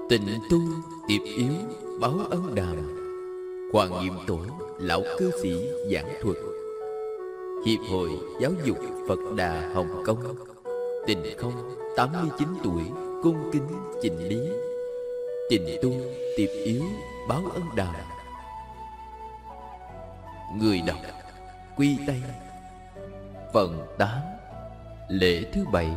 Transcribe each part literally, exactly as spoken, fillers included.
Tịnh tu tiệp yếu báo ân đàm. Hoàng Nhiệm Tổ lão cư sĩ giảng thuật. Hiệp hội Giáo dục Phật Đà Hồng Kông. Tịnh Không tám mươi chín tuổi cung kính chỉnh lý. Tịnh tu tiệp yếu báo ân đàm. Người đọc Quy Tây. Phần tám. Lễ thứ bảy.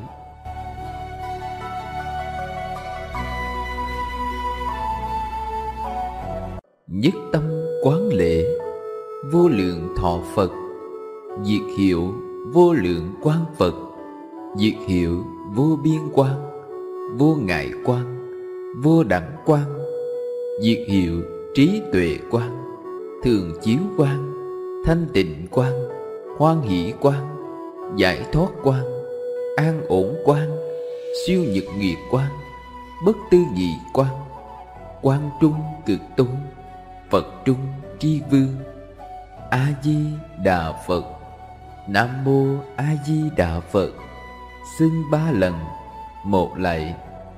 Nhất tâm quán lễ vô lượng thọ Phật. Diệt hiệu vô lượng quang Phật. Diệt hiệu vô biên quang, vô ngại quang, vô đẳng quang. Diệt hiệu trí tuệ quang, thường chiếu quang, thanh tịnh quang, hoan hỷ quang, giải thoát quang, an ổn quang, siêu nhật nguyệt quang, bất tư nghị quang, quang trung cực tôn, Phật trung tri vương. A Di Đà Phật. Nam mô A Di Đà Phật. Xưng ba lần, một lạy.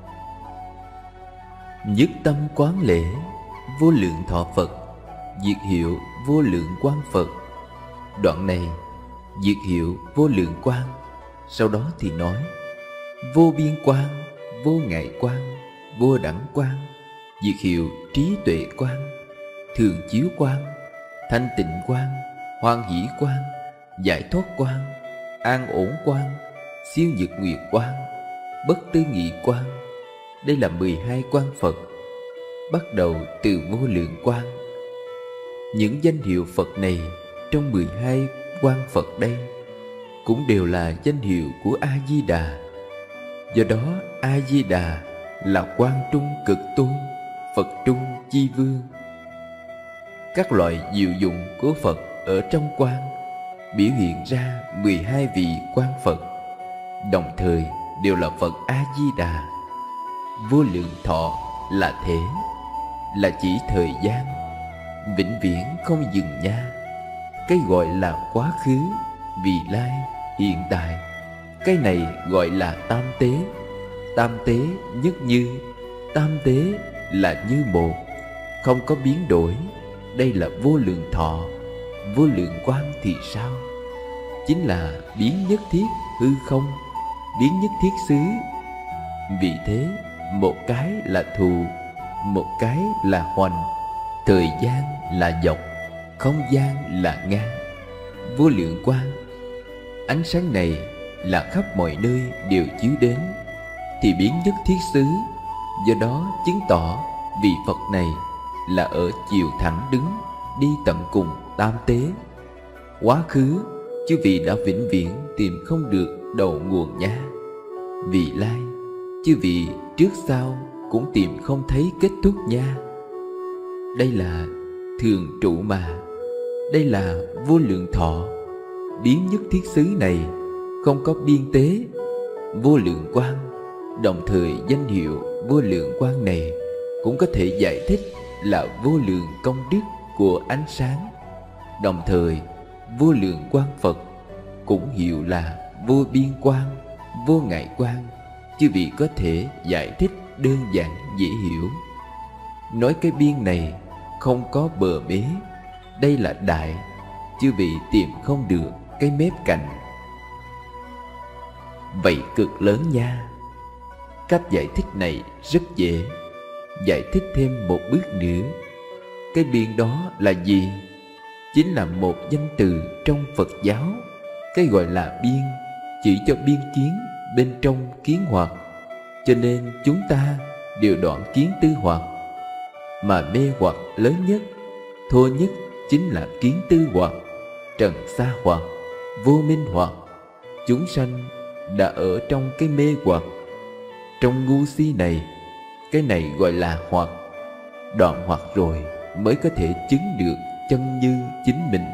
Nhất tâm quán lễ vô lượng thọ Phật. Diệt hiệu vô lượng quang Phật. Đoạn này diệt hiệu vô lượng quang, sau đó thì nói vô biên quang, vô ngại quang, vô đẳng quang. Diệt hiệu trí tuệ quang, thường chiếu quang, thanh tịnh quang, hoan hỷ quang, giải thoát quang, an ổn quang, siêu nhật nguyệt quang, bất tư nghị quang. Đây là mười hai quang Phật, bắt đầu từ vô lượng quang. Những danh hiệu Phật này trong mười hai quang Phật đây cũng đều là danh hiệu của A Di Đà. Do đó A Di Đà là quang trung cực tôn, Phật trung chi vương. Các loại diệu dụng của Phật ở trong quang biểu hiện ra mười hai vị quang Phật, đồng thời đều là Phật A Di Đà. Vô lượng thọ là thể, là chỉ thời gian, vĩnh viễn không dừng nha. Cái gọi là quá khứ, vị lai, hiện tại, cái này gọi là tam tế. Tam tế nhất như, tam tế là như một, không có biến đổi. Đây là vô lượng thọ. Vô lượng quang thì sao? Chính là biến nhất thiết hư không, biến nhất thiết xứ. Vì thế một cái là thù, một cái là hoành, thời gian là dọc, không gian là ngang. Vô lượng quang, ánh sáng này là khắp mọi nơi đều chiếu đến, thì biến nhất thiết xứ. Do đó chứng tỏ vị Phật này là ở chiều thẳng đứng, đi tận cùng tam tế. Quá khứ chư vị đã vĩnh viễn tìm không được đầu nguồn nha. Vị lai chư vị trước sau cũng tìm không thấy kết thúc nha. Đây là thường trụ mà. Đây là vô lượng thọ. Biến nhất thiết xứ này không có biên tế. Vô lượng quang, đồng thời danh hiệu vô lượng quang này cũng có thể giải thích là vô lượng công đức của ánh sáng. Đồng thời vô lượng quang Phật cũng hiệu là vô biên quang, vô ngại quang. Chư vị có thể giải thích đơn giản dễ hiểu. Nói cái biên này không có bờ mé. Đây là đại, chư vị tìm không được cái mép cạnh. Vậy cực lớn nha. Cách giải thích này rất dễ. Giải thích thêm một bước nữa. Cái biên đó là gì? Chính là một danh từ trong Phật giáo. Cái gọi là biên chỉ cho biên kiến, bên trong kiến hoặc. Cho nên chúng ta đều đoạn kiến tư hoặc. Mà mê hoặc lớn nhất, thô nhất chính là kiến tư hoặc, trần sa hoặc, vô minh hoặc. Chúng sanh đã ở trong cái mê hoặc, trong ngu si này. Cái này gọi là hoặc. Đoạn hoặc rồi mới có thể chứng được chân như chính mình.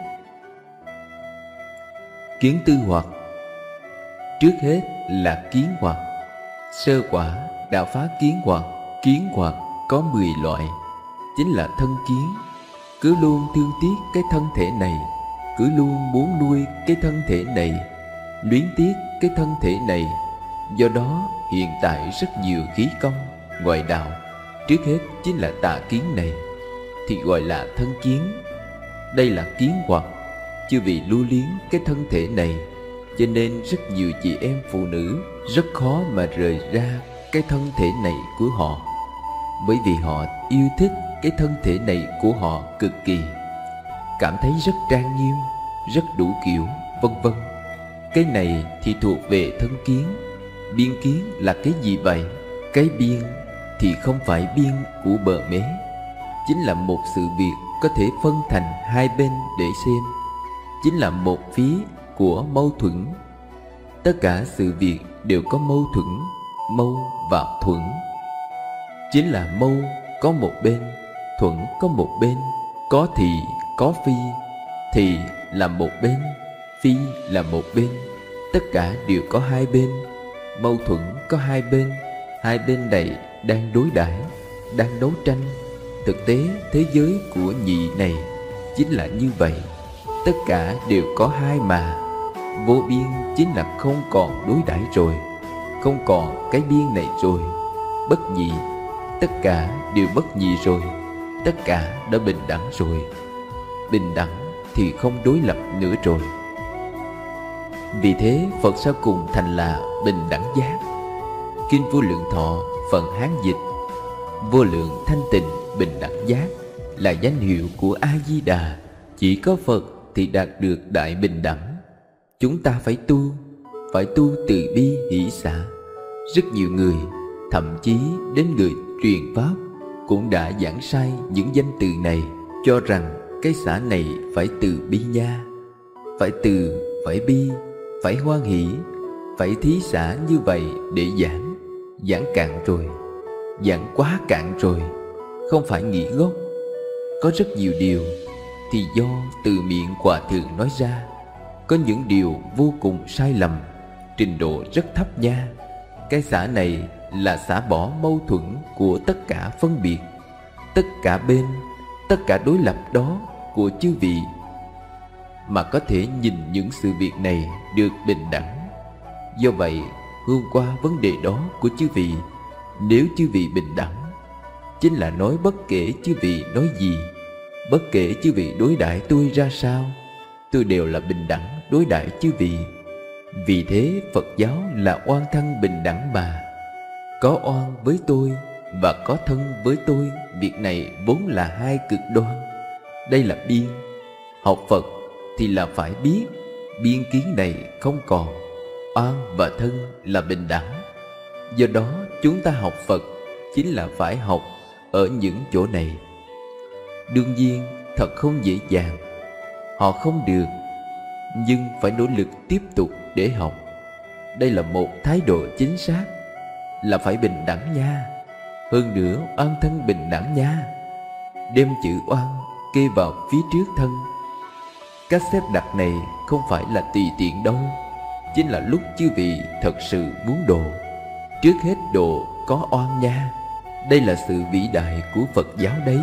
Kiến tư hoặc, trước hết là kiến hoặc. Sơ quả đã phá kiến hoặc. Kiến hoặc có mười loại, chính là thân kiến. Cứ luôn thương tiếc cái thân thể này, cứ luôn muốn nuôi cái thân thể này, luyến tiếc cái thân thể này. Do đó hiện tại rất nhiều khí công ngoại đạo trước hết chính là tà kiến này, thì gọi là thân kiến. Đây là kiến hoặc. Chư vị lưu luyến cái thân thể này, cho nên rất nhiều chị em phụ nữ rất khó mà rời ra cái thân thể này của họ, bởi vì họ yêu thích cái thân thể này của họ cực kỳ, cảm thấy rất trang nghiêm, rất đủ kiểu, vân vân. Cái này thì thuộc về thân kiến. Biên kiến là cái gì vậy? Cái biên thì không phải biên của bờ mé, chính là một sự việc có thể phân thành hai bên để xem, chính là một phía của mâu thuẫn. Tất cả sự việc đều có mâu thuẫn, mâu và thuẫn. Chính là mâu có một bên, thuẫn có một bên, có thì có phi, thì là một bên, phi là một bên. Tất cả đều có hai bên. Mâu thuẫn có hai bên, hai bên này đang đối đãi, đang đấu tranh. Thực tế thế giới của nhị này chính là như vậy. Tất cả đều có hai mà. Vô biên chính là không còn đối đãi rồi, không còn cái biên này rồi. Bất nhị, tất cả đều bất nhị rồi, tất cả đã bình đẳng rồi. Bình đẳng thì không đối lập nữa rồi. Vì thế Phật sau cùng thành là bình đẳng giác. Kinh Vô Lượng Thọ phần Hán dịch: vô lượng thanh tịnh bình đẳng giác là danh hiệu của A-di-đà. Chỉ có Phật thì đạt được đại bình đẳng. Chúng ta phải tu, phải tu từ bi hỷ xả. Rất nhiều người, thậm chí đến người truyền pháp, cũng đã giảng sai những danh từ này, cho rằng cái xả này phải từ bi nha, phải từ, phải bi, phải hoan hỷ, phải thí xả như vậy để giảng. Giảng cạn rồi, giảng quá cạn rồi, không phải nghĩ gốc. Có rất nhiều điều thì do từ miệng hòa thượng nói ra, có những điều vô cùng sai lầm, trình độ rất thấp nha. Cái xả này là xả bỏ mâu thuẫn của tất cả phân biệt, tất cả bên, tất cả đối lập đó của chư vị, mà có thể nhìn những sự việc này được bình đẳng. Do vậy, hôm qua vấn đề đó của chư vị, nếu chư vị bình đẳng, chính là nói bất kể chư vị nói gì, bất kể chư vị đối đãi tôi ra sao, tôi đều là bình đẳng đối đãi chư vị. Vì thế Phật giáo là oan thân bình đẳng mà. Có oan với tôi và có thân với tôi, việc này vốn là hai cực đoan. Đây là biên. Học Phật thì là phải biết biên kiến này không còn. Oan và thân là bình đẳng. Do đó chúng ta học Phật chính là phải học ở những chỗ này. Đương nhiên thật không dễ dàng, họ không được, nhưng phải nỗ lực tiếp tục để học. Đây là một thái độ chính xác, là phải bình đẳng nha. Hơn nữa oan thân bình đẳng nha. Đem chữ oan kê vào phía trước thân. Cách xếp đặt này không phải là tùy tiện đâu, chính là lúc chư vị thật sự muốn độ, trước hết độ có oan nha. Đây là sự vĩ đại của Phật giáo đấy.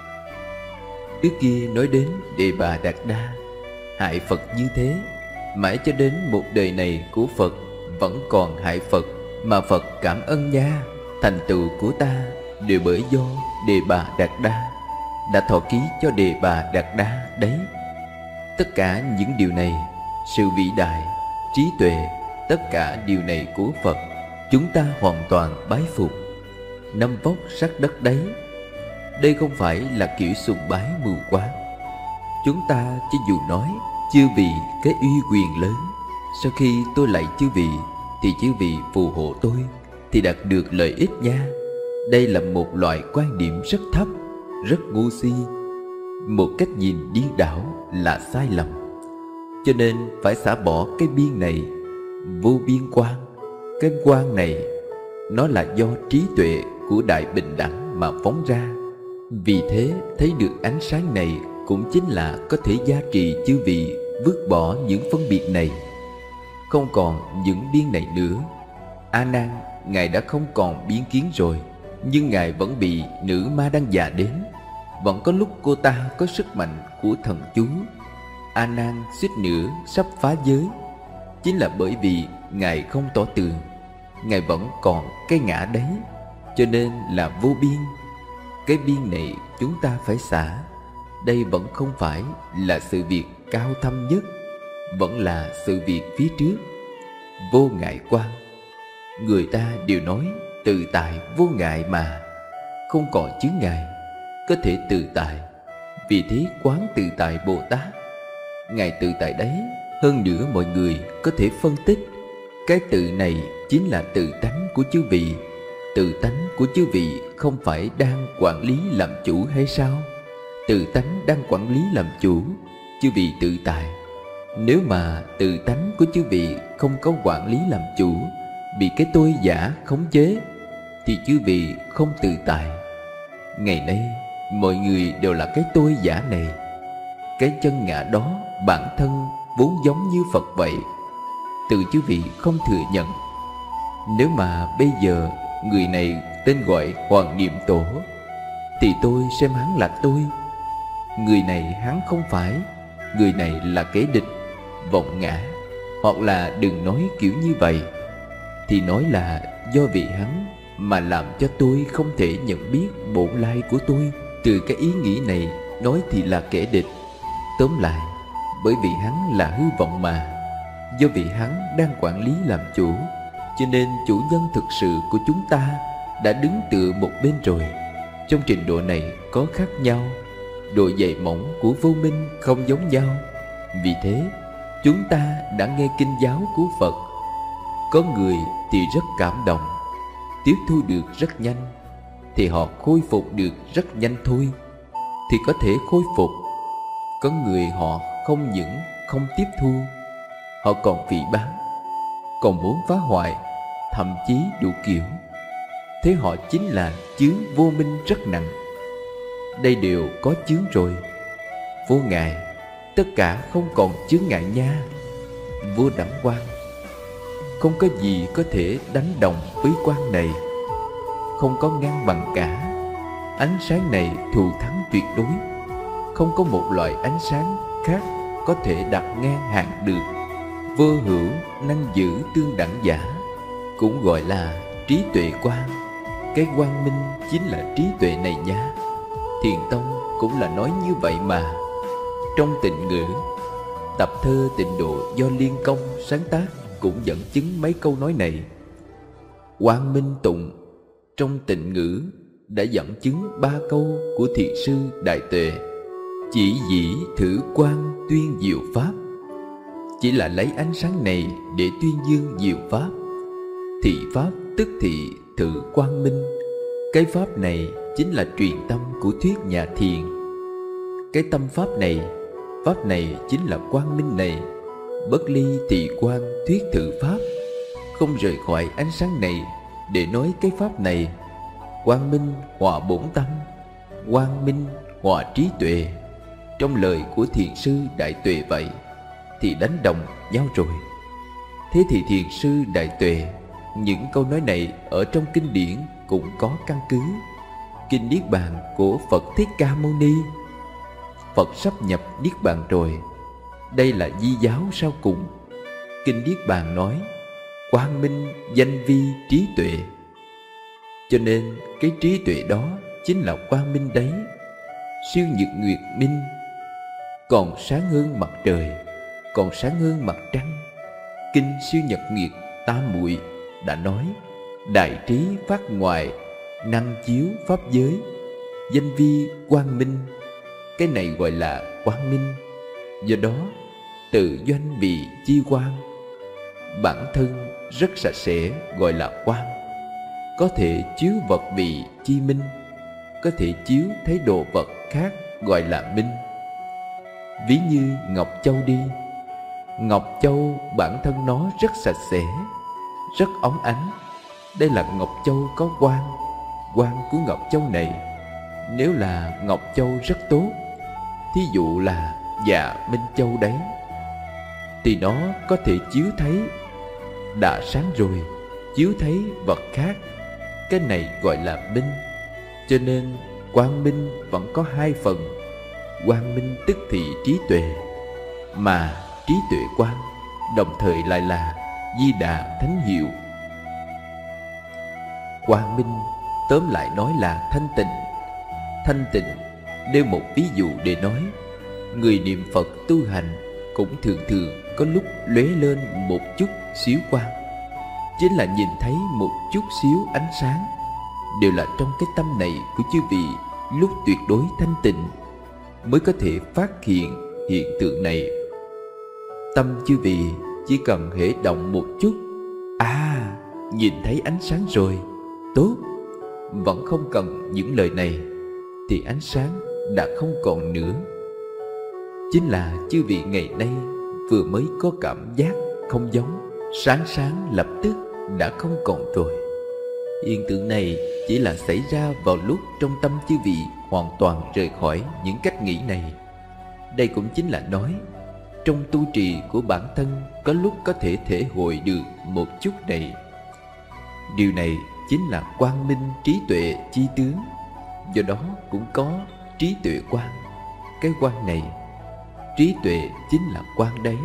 Trước kia nói đến Đề Bà Đạt Đa hại Phật như thế, mãi cho đến một đời này của Phật vẫn còn hại Phật, mà Phật cảm ơn nha. Thành tựu của ta đều bởi do Đề Bà Đạt Đa đã thọ ký cho Đề Bà Đạt Đa đấy. Tất cả những điều này, sự vĩ đại, trí tuệ, tất cả điều này của Phật, chúng ta hoàn toàn bái phục. Năm vóc sắc đất đấy. Đây không phải là kiểu sùng bái mù quáng. Chúng ta chỉ dù nói chư vị cái uy quyền lớn, sau khi tôi lạy chư vị thì chư vị phù hộ tôi thì đạt được lợi ích nha. Đây là một loại quan điểm rất thấp, rất ngu si, một cách nhìn điên đảo, là sai lầm. Cho nên phải xả bỏ cái biên này, vô biên quan. Cái quan này nó là do trí tuệ của đại bình đẳng mà phóng ra. Vì thế thấy được ánh sáng này cũng chính là có thể gia trì chư vị vứt bỏ những phân biệt này, không còn những biên này nữa. A Nan, ngài đã không còn biên kiến rồi, nhưng ngài vẫn bị nữ ma đăng già đến. Vẫn có lúc cô ta có sức mạnh của thần chú. A Nan suýt nữa sắp phá giới, chính là bởi vì ngài không tỏ tường, ngài vẫn còn cái ngã đấy, cho nên là vô biên. cái biên này chúng ta phải xả. Đây vẫn không phải là sự việc cao thâm nhất, vẫn là sự việc phía trước. Vô ngại quan. Người ta đều nói tự tại vô ngại mà, không còn chướng ngại, có thể tự tại. Vì thế quán tự tại Bồ Tát. Ngài tự tại đấy, hơn nữa mọi người có thể phân tích. Cái tự này chính là tự tánh của chư vị. Tự tánh của chư vị không phải đang quản lý làm chủ hay sao? Tự tánh đang quản lý làm chủ, chư vị tự tại. Nếu mà tự tánh của chư vị không có quản lý làm chủ, bị cái tôi giả khống chế, thì chư vị không tự tại. Ngày nay mọi người đều là cái tôi giả này. Cái chân ngã đó bản thân vốn giống như Phật vậy, tự chư vị không thừa nhận. Nếu mà bây giờ người này tên gọi Hoàng Niệm Tổ, thì tôi xem hắn là tôi. Người này hắn không phải, người này là kẻ địch, vọng ngã. Hoặc là đừng nói kiểu như vậy, thì nói là do vị hắn mà làm cho tôi không thể nhận biết bổn lai của tôi. Từ cái ý nghĩ này nói thì là kẻ địch. Tóm lại, bởi vì hắn là hư vọng mà, do vị hắn đang quản lý làm chủ, cho nên chủ nhân thực sự của chúng ta đã đứng tựa một bên rồi. Trong trình độ này có khác nhau, độ dày mỏng của vô minh không giống nhau. Vì thế chúng ta đã nghe kinh giáo của Phật. Có người thì rất cảm động, tiếp thu được rất nhanh, thì họ khôi phục được rất nhanh thôi, thì có thể khôi phục. Có người họ không những không tiếp thu, họ còn phỉ báng, còn muốn phá hoại, thậm chí đủ kiểu. Thế họ chính là chướng vô minh rất nặng. Đây đều có chướng rồi. Vô ngại, tất cả không còn chướng ngại nha. Vô đẳng quan, không có gì có thể đánh đồng với quan này, không có ngang bằng cả. Ánh sáng này thù thắng tuyệt đối, không có một loại ánh sáng khác có thể đặt ngang hàng được. Vô hữu năng giữ tương đẳng giả, cũng gọi là trí tuệ quan. Cái quang minh chính là trí tuệ này nha. Thiền Tông cũng là nói như vậy mà. Trong Tịnh Ngữ, tập thơ Tịnh Độ do Liên Công sáng tác cũng dẫn chứng mấy câu nói này. Quang Minh Tụng trong Tịnh Ngữ đã dẫn chứng ba câu của Thiền sư Đại Tuệ. Chỉ dĩ thử quan tuyên diệu pháp, chỉ là lấy ánh sáng này để tuyên dương diệu pháp. Thị pháp tức thị thử quang minh. Cái pháp này chính là truyền tâm của thuyết nhà thiền. Cái tâm pháp này, pháp này chính là quang minh này. Bất ly thị quan thuyết thử pháp, không rời khỏi ánh sáng này để nói cái pháp này. Quang minh hòa bổn tâm, quang minh hòa trí tuệ. Trong lời của thiền sư Đại Tuệ vậy, thì đánh đồng nhau rồi. Thế thì thiền sư Đại Tuệ, những câu nói này ở trong kinh điển cũng có căn cứ. Kinh Niết Bàn của Phật Thích Ca Mâu Ni. Phật sắp nhập Niết Bàn rồi. Đây là di giáo sau cùng. Kinh Niết Bàn nói quang minh danh vi trí tuệ. Cho nên cái trí tuệ đó chính là quang minh đấy. Siêu nhật nguyệt minh, còn sáng hơn mặt trời, còn sáng hơn mặt trăng. Kinh Siêu Nhật Nguyệt Tam Muội đã nói đại trí phát ngoại, năng chiếu pháp giới, danh vi quang minh. Cái này gọi là quang minh. Do đó tự doanh vị chi quang, bản thân rất sạch sẽ gọi là quang. Có thể chiếu vật vị chi minh, có thể chiếu thấy đồ vật khác gọi là minh. Ví như ngọc châu đi. Ngọc châu bản thân nó rất sạch sẽ, rất óng ánh. Đây là ngọc châu có quang. Quang của ngọc châu này, nếu là ngọc châu rất tốt, thí dụ là dạ minh châu đấy, thì nó có thể chiếu thấy, đã sáng rồi, chiếu thấy vật khác. Cái này gọi là minh. Cho nên quang minh vẫn có hai phần. Quang minh tức thị trí tuệ, mà trí tuệ quang đồng thời lại là Di Đà thánh hiệu. Quang minh tóm lại nói là thanh tịnh. thanh tịnh nêu một ví dụ để nói, người niệm Phật tu hành cũng thường thường có lúc lóe lên một chút xíu quang, chính là nhìn thấy một chút xíu ánh sáng, đều là trong cái tâm này của chư vị lúc tuyệt đối thanh tịnh mới có thể phát hiện hiện tượng này. Tâm chư vị chỉ cần hễ động một chút, à, nhìn thấy ánh sáng rồi, tốt. Vẫn không cần những lời này thì ánh sáng đã không còn nữa. Chính là chư vị ngày nay vừa mới có cảm giác không giống, sáng sáng lập tức đã không còn rồi. Hiện tượng này chỉ là xảy ra vào lúc trong tâm chư vị hoàn toàn rời khỏi những cách nghĩ này. Đây cũng chính là nói, trong tu trì của bản thân có lúc có thể thể hội được một chút này. Điều này chính là quang minh trí tuệ chi tướng, do đó cũng có trí tuệ quang. Cái quang này, trí tuệ chính là quang đấy.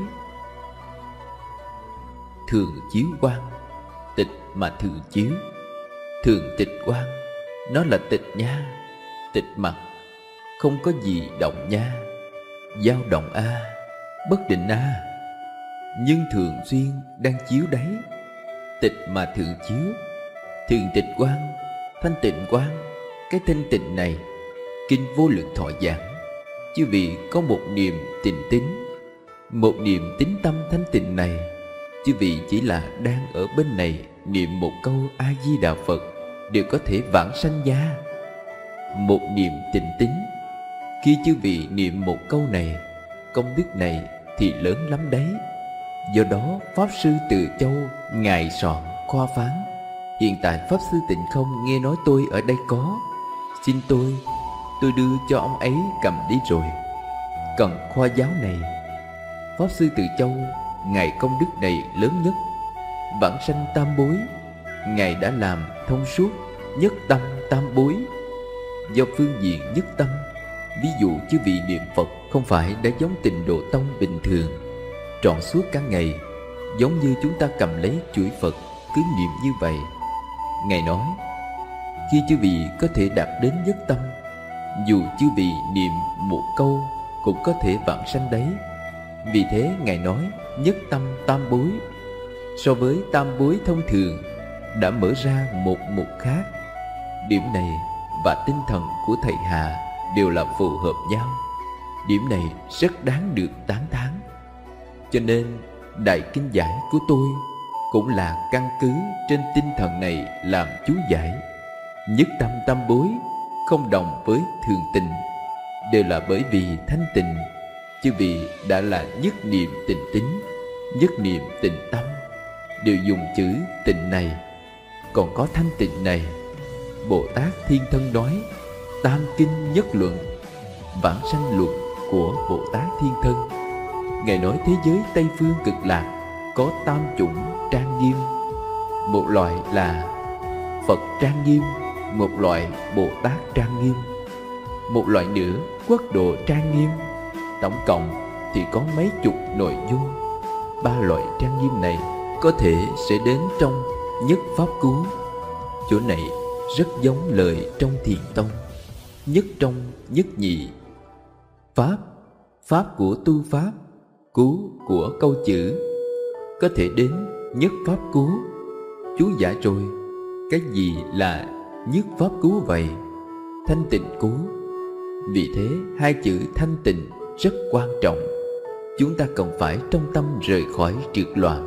Thường chiếu quang, tịch mà thường chiếu. Thường tịch quang, nó là tịch nha, tịch mặt, không có gì động nha, dao động a, à, bất định a, à. Nhưng thường xuyên đang chiếu đấy. Tịch mà thường chiếu, thường tịch quang, thanh tịnh quang. Cái thanh tịnh này, kinh Vô Lượng Thọ giảng, chư vị có một niềm tịnh tín, một niềm tín tâm thanh tịnh này, chư vị chỉ là đang ở bên này niệm một câu A Di Đà Phật đều có thể vãng sanh gia. Một niềm tịnh tín, khi chư vị niệm một câu này, công đức này thì lớn lắm đấy. Do đó Pháp Sư Từ Châu ngài soạn khoa phán, hiện tại Pháp Sư Tịnh Không nghe nói tôi ở đây có, xin tôi tôi đưa cho ông ấy cầm đi rồi. Cần khoa giáo này, Pháp Sư Từ Châu ngài công đức này lớn nhất, vãng sanh tam bối, ngài đã làm thông suốt nhất tâm tam bối. Do phương diện nhất tâm, ví dụ chư vị niệm Phật không phải đã giống Tịnh Độ Tông bình thường trọn suốt cả ngày, giống như chúng ta cầm lấy chuỗi Phật cứ niệm như vậy. Ngài nói, khi chư vị có thể đạt đến nhất tâm, dù chư vị niệm một câu cũng có thể vãng sanh đấy. Vì thế Ngài nói nhất tâm tam bối, so với tam bối thông thường đã mở ra một mục khác. Điểm này và tinh thần của thầy Hà đều là phù hợp nhau. Điểm này rất đáng được tán thán. Cho nên đại kinh giải của tôi cũng là căn cứ trên tinh thần này làm chú giải. Nhất tâm tam bối không đồng với thường tình, đều là bởi vì thanh tịnh. Chư vị đã là nhất niệm tịnh tín, nhất niệm tịnh tâm, đều dùng chữ tịnh này. Còn có thanh tịnh này, Bồ Tát Thiên Thân nói tam kinh nhất luận, vãng sanh luận của Bồ Tát Thiên Thân. Ngài nói thế giới Tây Phương Cực Lạc có tam chủng trang nghiêm. Một loại là Phật trang nghiêm, một loại Bồ Tát trang nghiêm, một loại nữa quốc độ trang nghiêm. Tổng cộng thì có mấy chục nội dung. Ba loại trang nghiêm này có thể sẽ đến trong nhất pháp cú. Chỗ này rất giống lời trong Thiền Tông, nhất trong nhất nhị. Pháp, pháp của tu pháp, cú của câu chữ, có thể đến nhất pháp cú. Chú giải rồi, cái gì là nhất pháp cú vậy? Thanh tịnh cú. Vì thế hai chữ thanh tịnh rất quan trọng. Chúng ta cần phải trong tâm rời khỏi trượt loạn.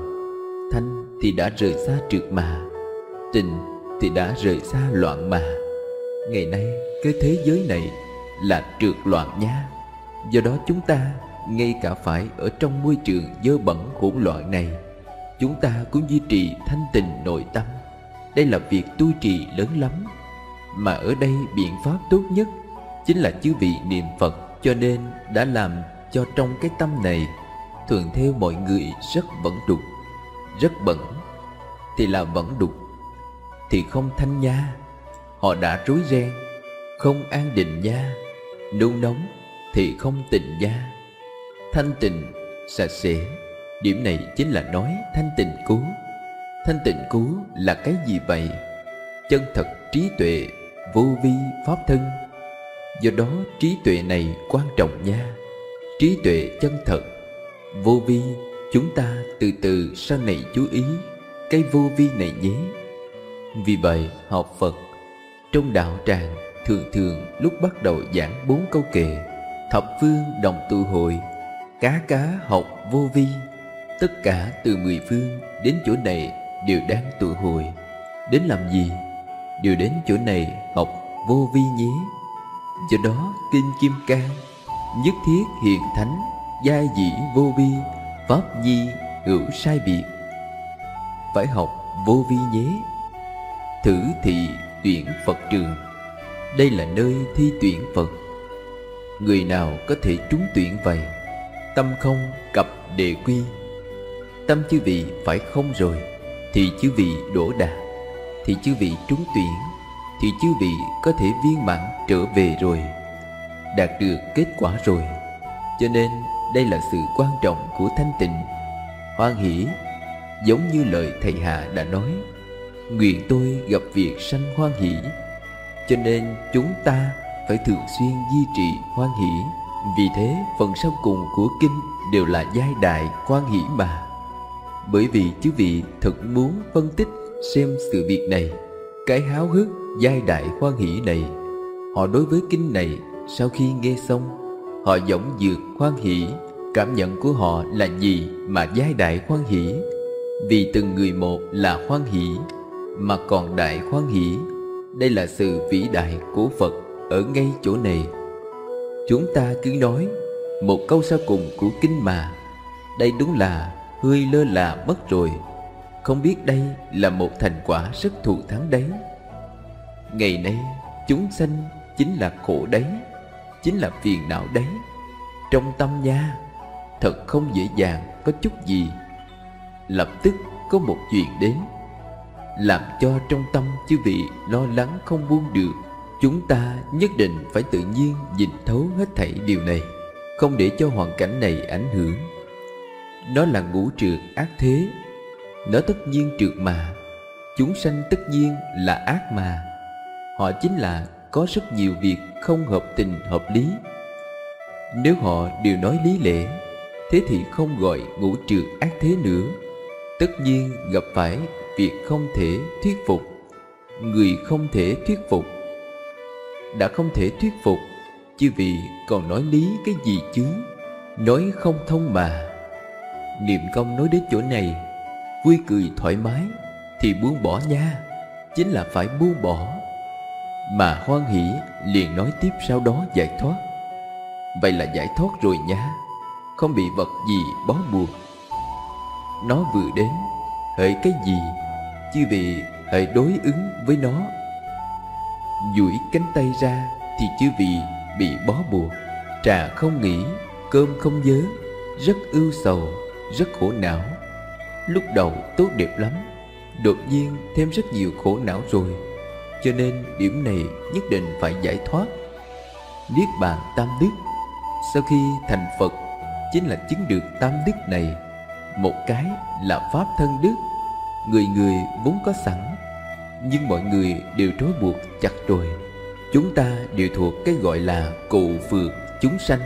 Thanh thì đã rời xa trượt mà, tịnh thì đã rời xa loạn mà. Ngày nay cái thế giới này là trượt loạn nha. Do đó chúng ta ngay cả phải ở trong môi trường dơ bẩn hỗn loạn này, chúng ta cũng duy trì thanh tịnh nội tâm. Đây là việc tu trì lớn lắm. Mà ở đây biện pháp tốt nhất chính là chư vị niệm Phật, cho nên đã làm cho trong cái tâm này thuận theo mọi người rất bẩn đục. Rất bẩn thì là bẩn đục, thì không thanh nha. Họ đã rối ren, không an định nha. Nôn nóng thì không tịnh nha. Thanh tịnh, sạch sẽ, điểm này chính là nói thanh tịnh cú. Thanh tịnh cú là cái gì vậy? Chân thật trí tuệ, vô vi pháp thân. Do đó trí tuệ này quan trọng nha. Trí tuệ chân thật. Vô vi, chúng ta từ từ sau này chú ý cái vô vi này nhé. Vì vậy học Phật trong đạo tràng thường thường lúc bắt đầu giảng bốn câu kệ: thập phương đồng tụ hội, cá cá học vô vi. Tất cả từ mười phương đến chỗ này đều đang tụ hội. Đến làm gì? Đều đến chỗ này học vô vi nhé. Do đó Kinh Kim Cang nhất thiết hiền thánh, giai dĩ vô vi, pháp nhi hữu sai biệt. Phải học vô vi nhé. Thử thị tuyển Phật trường. Đây là nơi thi tuyển Phật. Người nào có thể trúng tuyển vậy? Tâm không cập đề quy. Tâm chư vị phải không rồi, thì chư vị đỗ đạt, thì chư vị trúng tuyển, thì chư vị có thể viên mãn trở về rồi, đạt được kết quả rồi. Cho nên đây là sự quan trọng của thanh tịnh, hoan hỷ. Giống như lời thầy Hạ đã nói: nguyện tôi gặp việc sanh hoan hỷ. Cho nên chúng ta phải thường xuyên duy trì hoan hỷ. Vì thế phần sau cùng của kinh đều là giai đại hoan hỷ mà. Bởi vì chư vị thật muốn phân tích xem sự việc này, cái háo hức giai đại hoan hỷ này, họ đối với kinh này sau khi nghe xong, họ dõng dược hoan hỷ. Cảm nhận của họ là gì mà giai đại hoan hỷ? Vì từng người một là hoan hỷ, mà còn đại hoan hỷ. Đây là sự vĩ đại của Phật ở ngay chỗ này. Chúng ta cứ nói một câu sau cùng của kinh mà. Đây đúng là hơi lơ là mất rồi. Không biết đây là một thành quả rất thù thắng đấy. Ngày nay chúng sanh chính là khổ đấy, chính là phiền não đấy. Trong tâm nha, thật không dễ dàng có chút gì. Lập tức có một chuyện đến, làm cho trong tâm chư vị lo lắng không buông được. Chúng ta nhất định phải tự nhiên nhìn thấu hết thảy điều này, không để cho hoàn cảnh này ảnh hưởng. Nó là ngũ trược ác thế. Nó tất nhiên trược mà. Chúng sanh tất nhiên là ác mà. Họ chính là có rất nhiều việc không hợp tình hợp lý. Nếu họ đều nói lý lẽ, thế thì không gọi ngũ trược ác thế nữa. Tất nhiên gặp phải việc không thể thuyết phục. Người không thể thuyết phục. Đã không thể thuyết phục, chư vị còn nói lý cái gì chứ? Nói không thông mà. Niệm Công nói đến chỗ này, vui cười thoải mái thì buông bỏ nha, chính là phải buông bỏ. Mà hoan hỷ liền nói tiếp sau đó giải thoát. Vậy là giải thoát rồi nha, không bị vật gì bó buộc. Nó vừa đến, hễ cái gì, chư vị hãy đối ứng với nó. Duỗi cánh tay ra thì chư vị bị bó buộc. Trà không nghĩ, cơm không nhớ, rất ưu sầu, rất khổ não. Lúc đầu tốt đẹp lắm, đột nhiên thêm rất nhiều khổ não rồi. Cho nên điểm này nhất định phải giải thoát. Niết bàn tam đức, sau khi thành Phật chính là chứng được tam đức này. Một cái là pháp thân đức, người người vốn có sẵn, nhưng mọi người đều trói buộc chặt rồi. Chúng ta đều thuộc cái gọi là cụ phược chúng sanh.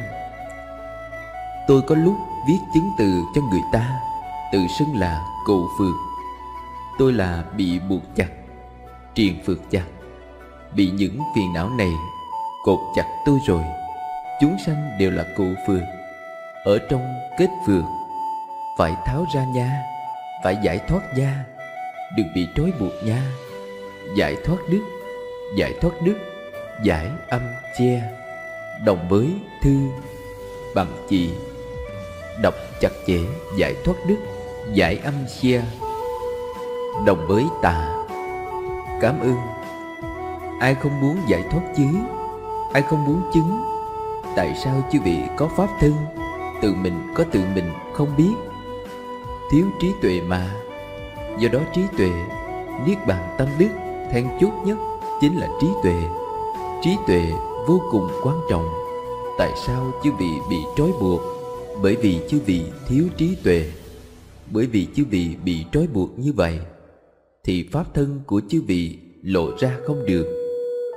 Tôi có lúc viết chứng từ cho người ta, tự xưng là cụ phược. Tôi là bị buộc chặt, triền phược chặt, bị những phiền não này cột chặt tôi rồi. Chúng sanh đều là cụ phược, ở trong kết phược. Phải tháo ra nha, phải giải thoát nha, đừng bị trói buộc nha. Giải thoát đức, giải thoát đức, giải âm che, đồng với thư, bằng chỉ. Đọc chặt chẽ giải thoát đức, giải âm che, đồng với tà. Cảm ơn. Ai không muốn giải thoát chứ? Ai không muốn chứng? Tại sao chư vị có pháp thân, tự mình có tự mình không biết? Thiếu trí tuệ mà. Do đó trí tuệ, niết bàn tâm đức, then chốt nhất chính là trí tuệ. Trí tuệ vô cùng quan trọng. Tại sao chư vị bị trói buộc? Bởi vì chư vị thiếu trí tuệ. Bởi vì chư vị bị trói buộc như vậy, thì pháp thân của chư vị lộ ra không được.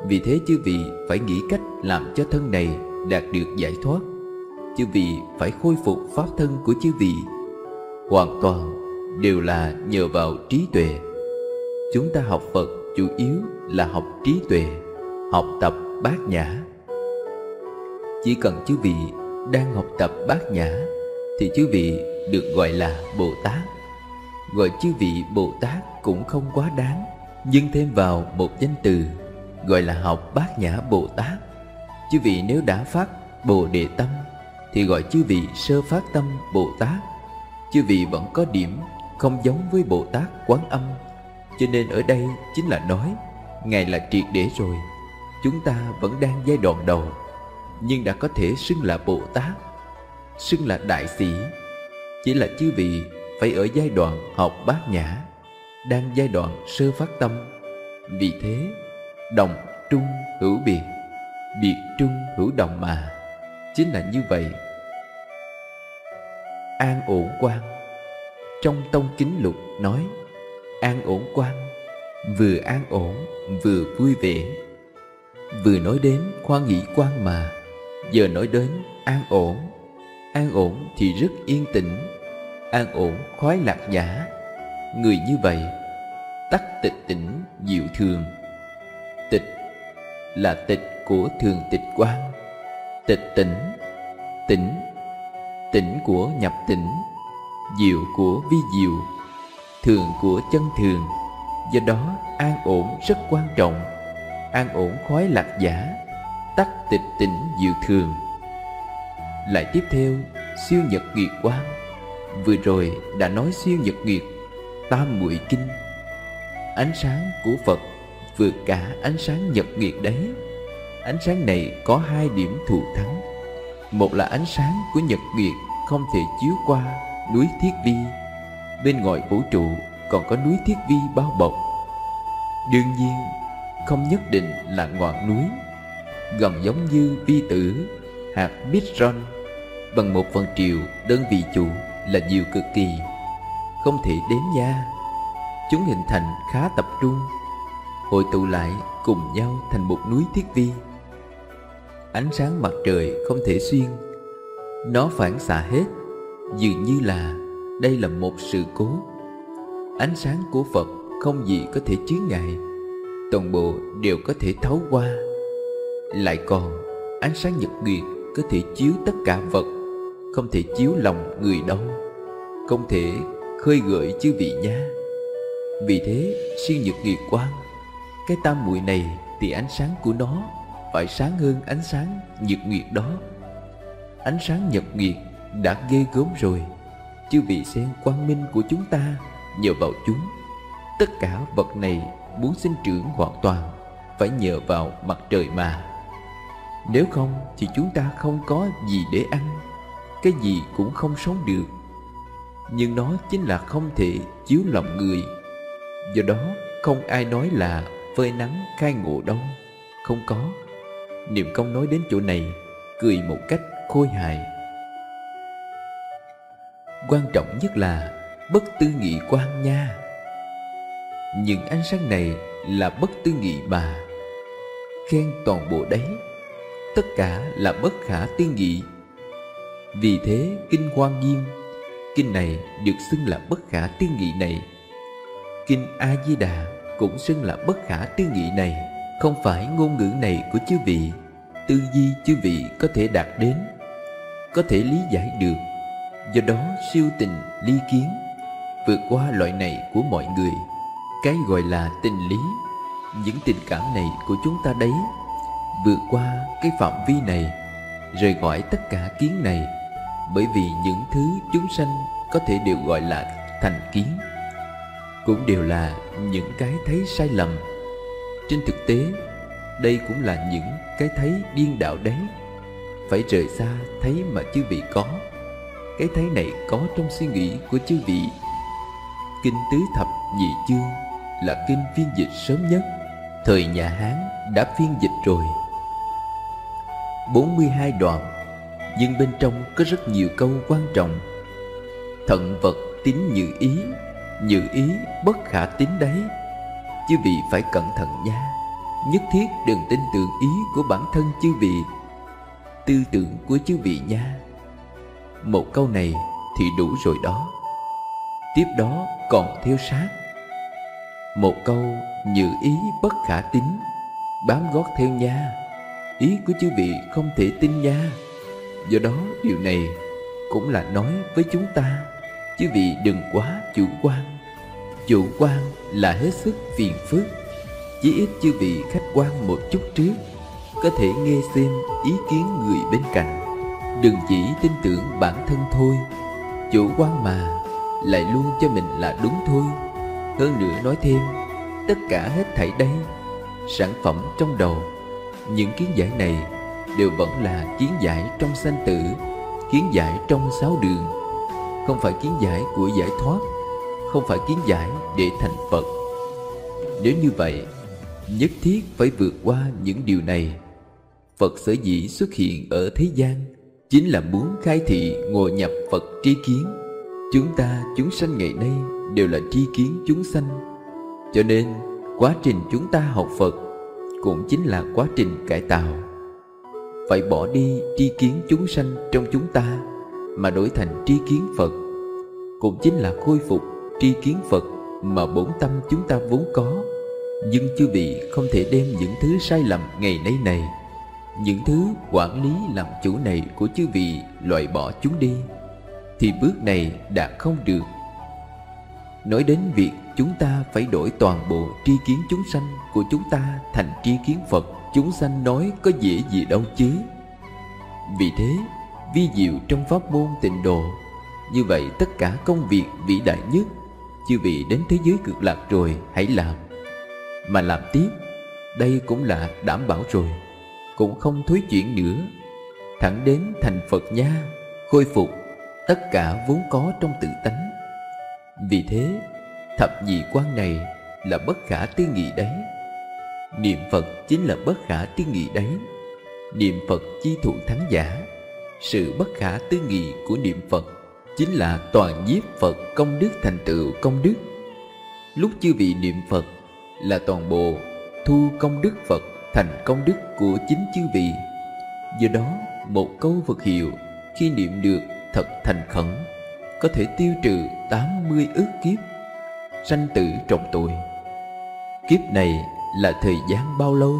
Vì thế chư vị phải nghĩ cách làm cho thân này đạt được giải thoát. Chư vị phải khôi phục pháp thân của chư vị. Hoàn toàn đều là nhờ vào trí tuệ. Chúng ta học Phật chủ yếu là học trí tuệ, học tập bát nhã. Chỉ cần chư vị đang học tập bát nhã thì chư vị được gọi là Bồ Tát. Gọi chư vị Bồ Tát cũng không quá đáng, nhưng thêm vào một danh từ gọi là học bát nhã Bồ Tát. Chư vị nếu đã phát Bồ Đề tâm thì gọi chư vị sơ phát tâm Bồ Tát. Chư vị vẫn có điểm không giống với Bồ Tát Quán Âm, cho nên ở đây chính là nói Ngài là triệt để rồi. Chúng ta vẫn đang giai đoạn đầu, nhưng đã có thể xưng là Bồ Tát, xưng là Đại Sĩ. Chỉ là chư vị phải ở giai đoạn học bát nhã, đang giai đoạn sơ phát tâm. Vì thế đồng trung hữu biệt, biệt trung hữu đồng mà. Chính là như vậy. An ổn quan. Trong Tông Kính Lục nói an ổn quan, vừa an ổn vừa vui vẻ. Vừa nói đến khoan hỷ quan mà, giờ nói đến an ổn. An ổn thì rất yên tĩnh, an ổn khoái lạc nhã. Người như vậy tắc tịch tỉnh diệu thường. Tịch là tịch của thường tịch quan. Tịch tỉnh, tỉnh, tỉnh của nhập tỉnh, diệu của vi diệu, thường của chân thường. Do đó an ổn rất quan trọng. An ổn khoái lạc giả, tắc tịch tỉnh diệu thường. Lại tiếp theo siêu nhật nguyệt quan. Vừa rồi đã nói siêu nhật nguyệt tam muội kinh. Ánh sáng của Phật vượt cả ánh sáng nhật nguyệt đấy. Ánh sáng này có hai điểm thù thắng. Một là ánh sáng của nhật nguyệt không thể chiếu qua núi Thiết Vi. Bên ngoài vũ trụ còn có núi Thiết Vi bao bọc. Đương nhiên không nhất định là ngọn núi, gần giống như vi tử, hạt Bích-ron, bằng một phần triệu đơn vị trụ là nhiều cực kỳ, không thể đếm nha. Chúng hình thành khá tập trung, hội tụ lại cùng nhau thành một núi Thiết Vi. Ánh sáng mặt trời không thể xuyên, nó phản xạ hết, dường như là đây là một sự cố. Ánh sáng của Phật không gì có thể chướng ngại, toàn bộ đều có thể thấu qua. Lại còn ánh sáng nhật nguyệt có thể chiếu tất cả vật, không thể chiếu lòng người đâu, không thể khơi gợi chư vị nha. Vì thế siêu nhật nguyệt quan, cái tam muội này thì ánh sáng của nó phải sáng hơn ánh sáng nhật nguyệt đó. Ánh sáng nhật nguyệt đã ghê gớm rồi, chư vị xem quang minh của chúng ta nhờ vào chúng. Tất cả vật này muốn sinh trưởng hoàn toàn phải nhờ vào mặt trời mà. Nếu không thì chúng ta không có gì để ăn, cái gì cũng không sống được. Nhưng nó chính là không thể chiếu lòng người. Do đó không ai nói là phơi nắng khai ngộ đâu, không có. Niệm Công nói đến chỗ này cười một cách khôi hài. Quan trọng nhất là bất tư nghị quan nha. Những ánh sáng này là bất tư nghị mà, khen toàn bộ đấy, tất cả là bất khả tư nghị. Vì thế Kinh Hoa Nghiêm, kinh này được xưng là bất khả tư nghị này. Kinh A Di Đà cũng xưng là bất khả tư nghị này. Không phải ngôn ngữ này của chư vị, tư duy chư vị có thể đạt đến, có thể lý giải được. Do đó siêu tình ly kiến, vượt qua loại này của mọi người. Cái gọi là tình lý, những tình cảm này của chúng ta đấy, vượt qua cái phạm vi này, rời khỏi tất cả kiến này. Bởi vì những thứ chúng sanh có thể đều gọi là thành kiến, cũng đều là những cái thấy sai lầm. Trên thực tế, đây cũng là những cái thấy điên đạo đấy. Phải rời xa thấy mà chư vị có. Cái thấy này có trong suy nghĩ của chư vị. Kinh Tứ Thập Nhị Chương là kinh phiên dịch sớm nhất, thời nhà Hán đã phiên dịch rồi. bốn mươi hai đoạn, nhưng bên trong có rất nhiều câu quan trọng. Thận vật tín như ý, như ý bất khả tín đấy. Chư vị phải cẩn thận nha. nhất thiết đừng tin tưởng ý của bản thân chư vị, tư tưởng của chư vị nha. Một câu này thì đủ rồi đó. Tiếp đó còn theo sát một câu: nhự ý bất khả tín, bám gót theo nha. Ý của chư vị không thể tin nha. Do đó điều này cũng là nói với chúng ta, chư vị đừng quá chủ quan. Chủ quan là hết sức phiền phức. Chỉ ít chư vị khách quan một chút trước, có thể nghe xem ý kiến người bên cạnh. Đừng chỉ tin tưởng bản thân thôi. Chủ quan mà lại luôn cho mình là đúng thôi. Hơn nữa nói thêm, tất cả hết thảy đây, sản phẩm trong đầu, những kiến giải này đều vẫn là kiến giải trong sanh tử, kiến giải trong sáu đường, không phải kiến giải của giải thoát, không phải kiến giải để thành Phật. Nếu như vậy, nhất thiết phải vượt qua những điều này. Phật sở dĩ xuất hiện ở thế gian chính là muốn khai thị ngộ nhập Phật tri kiến. Chúng ta chúng sanh ngày nay đều là tri kiến chúng sanh, cho nên quá trình chúng ta học Phật cũng chính là quá trình cải tạo. Phải bỏ đi tri kiến chúng sanh trong chúng ta mà đổi thành tri kiến Phật, cũng chính là khôi phục tri kiến Phật mà bổn tâm chúng ta vốn có. Nhưng chư vị không thể đem những thứ sai lầm ngày nay này, những thứ quản lý làm chủ này của chư vị loại bỏ chúng đi, thì bước này đã không được. Nói đến việc chúng ta phải đổi toàn bộ tri kiến chúng sanh của chúng ta thành tri kiến Phật, chúng sanh nói có dễ gì đâu chứ. Vì thế, vi diệu trong pháp môn tịnh độ, như vậy tất cả công việc vĩ đại nhất, chư vị đến thế giới cực lạc rồi hãy làm. Mà làm tiếp, đây cũng là đảm bảo rồi, cũng không thối chuyển nữa, thẳng đến thành Phật nha, khôi phục tất cả vốn có trong tự tánh. Vì thế, thập nhị quan này là bất khả tư nghị đấy. Niệm Phật chính là bất khả tư nghị đấy. Niệm Phật chi thụ thắng giả. Sự bất khả tư nghị của niệm Phật chính là toàn nhiếp Phật công đức thành tựu công đức. Lúc chư vị niệm Phật là toàn bộ thu công đức Phật thành công đức của chính chư vị. Do đó, một câu Phật hiệu khi niệm được thật thành khẩn, có thể tiêu trừ tám mươi ức kiếp sanh tử trọng tội. Kiếp này là thời gian bao lâu?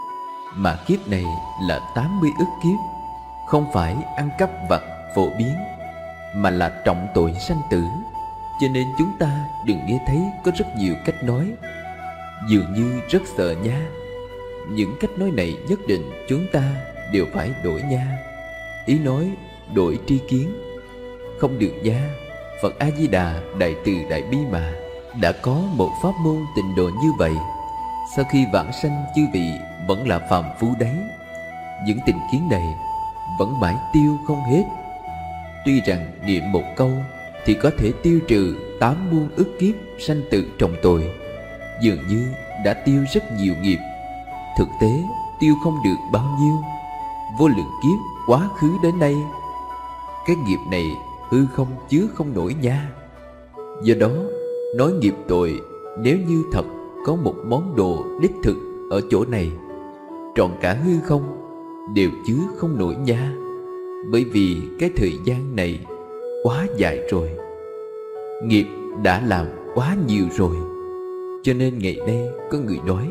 Mà kiếp này là tám mươi ức kiếp, không phải ăn cắp vặt phổ biến, mà là trọng tội sanh tử. Cho nên chúng ta đừng nghe thấy có rất nhiều cách nói, dường như rất sợ nha. Những cách nói này nhất định chúng ta đều phải đổi nha. Ý nói đổi tri kiến không được nha. Phật A-di-đà đại từ đại bi mà đã có một pháp môn tịnh độ như vậy. Sau khi vãng sanh chư vị vẫn là phàm phu đấy, những tình kiến này vẫn mãi tiêu không hết. Tuy rằng niệm một câu thì có thể tiêu trừ tám muôn ức kiếp sanh tử trọng tội, dường như đã tiêu rất nhiều nghiệp. Thực tế tiêu không được bao nhiêu, vô lượng kiếp quá khứ đến nay. Cái nghiệp này hư không chứa không nổi nha. Do đó nói nghiệp tội, nếu như thật có một món đồ đích thực ở chỗ này, trọn cả hư không đều chứa không nổi nha. Bởi vì cái thời gian này quá dài rồi, nghiệp đã làm quá nhiều rồi. Cho nên ngày nay có người nói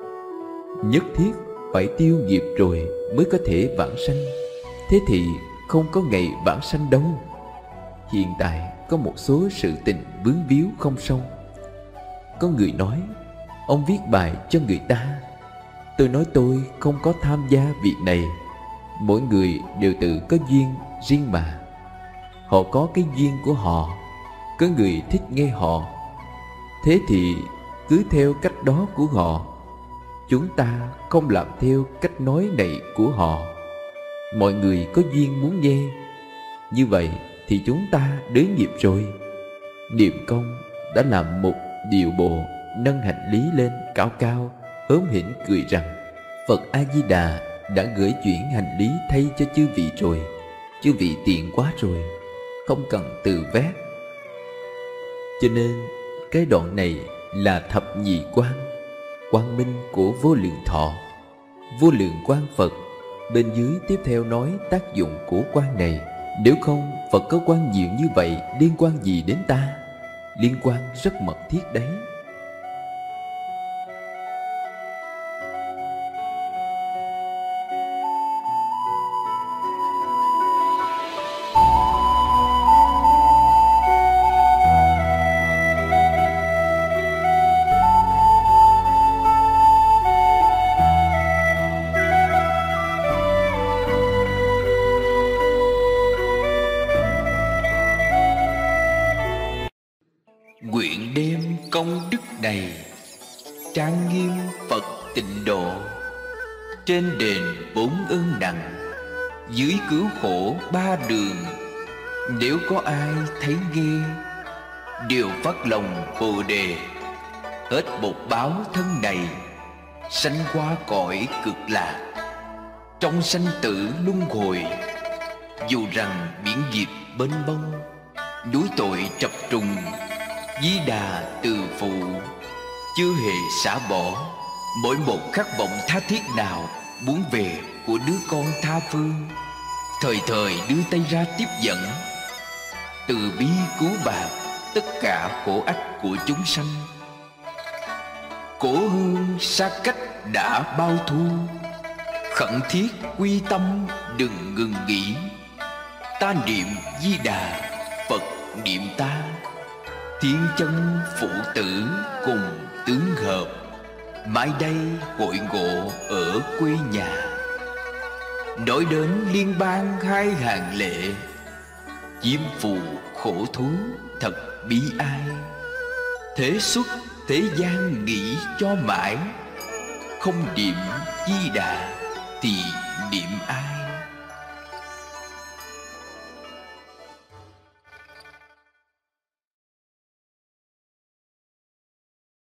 nhất thiết phải tiêu nghiệp rồi mới có thể vãng sanh. Thế thì không có ngày vãng sanh đâu. Hiện tại có một số sự tình vướng víu không xong. Có người nói ông viết bài cho người ta. Tôi nói tôi không có tham gia việc này. Mỗi người đều tự có duyên riêng mà. Họ có cái duyên của họ, có người thích nghe họ, thế thì cứ theo cách đó của họ. Chúng ta không làm theo cách nói này của họ. Mọi người có duyên muốn nghe, như vậy thì chúng ta đới nghiệp rồi. Niệm công đã làm một điệu bộ, nâng hành lý lên cao cao, hớn hỉnh cười rằng Phật A-di-đà đã gửi chuyển hành lý thay cho chư vị rồi. Chư vị tiện quá rồi, không cần từ vét. Cho nên cái đoạn này là thập nhị quan. quang minh của vô lượng thọ, vô lượng quang Phật. Bên dưới tiếp theo nói tác dụng của quan này. Nếu không, Phật có quan nhiều như vậy, liên quan gì đến ta? Liên quan rất mật thiết đấy. Nguyện đem công đức này trang nghiêm Phật tịnh độ, trên đền bốn ơn nặng, dưới cứu khổ ba đường. Nếu có ai thấy nghe, đều phát lòng Bồ Đề, hết một báo thân này, sanh qua cõi cực lạc. Trong sanh tử luân hồi, dù rằng biển nghiệp mênh mông, núi tội trập trùng, Di Đà từ phụ, chưa hề xả bỏ mỗi một khát vọng tha thiết nào muốn về của đứa con tha phương, thời thời đưa tay ra tiếp dẫn, từ bi cứu bạc tất cả khổ ách của chúng sanh. Cổ hương xa cách đã bao thu, khẩn thiết quy tâm đừng ngừng nghỉ. Ta niệm Di Đà, Phật niệm ta, thiên chân phụ tử cùng tướng hợp, mãi đây hội ngộ ở quê nhà. Nói đến liên bang hai hàng lệ, chiêm phù khổ thú thật bi ai. Thế xuất thế gian nghĩ cho mãi, không niệm Di Đà thì niệm ai?